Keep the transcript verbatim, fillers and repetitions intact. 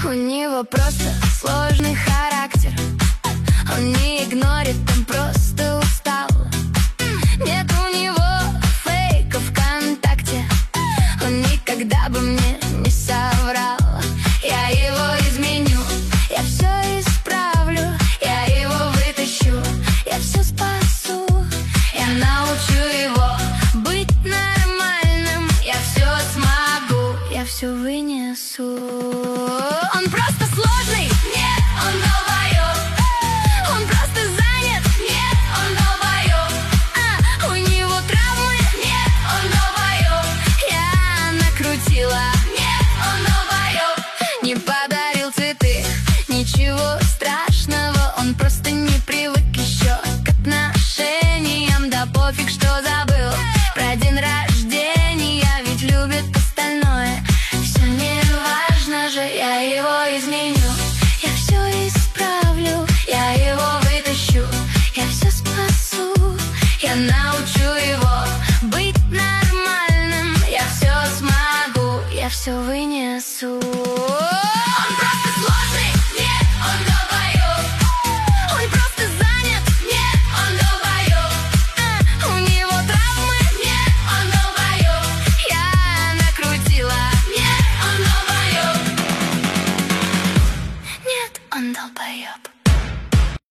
У него просто сложный характер. Он не игнорит, он просто устал. Нет у него фейка ВКонтакте. Он никогда бы мне не соврал. Я его изменю, я все исправлю. Я его вытащу, я все спасу. Я научу его быть нормальным. Я все смогу, я все вынесу. Он просто сложный, нет, он долбоёб. Он просто занят, нет, он долбоёб. А, у него травмы, нет, он долбоёб. Я накрутила, нет, он долбоёб. Не подарил цветы, ничего страшного. Он просто не привык еще к отношениям. Да пофиг, что забыл про день рождения, ведь любит остальное. Все не важно же, я его изменю. Я все исправлю, я его вытащу. Я все спасу, я научу его быть нормальным. Я все смогу, я все вынесу. Он просто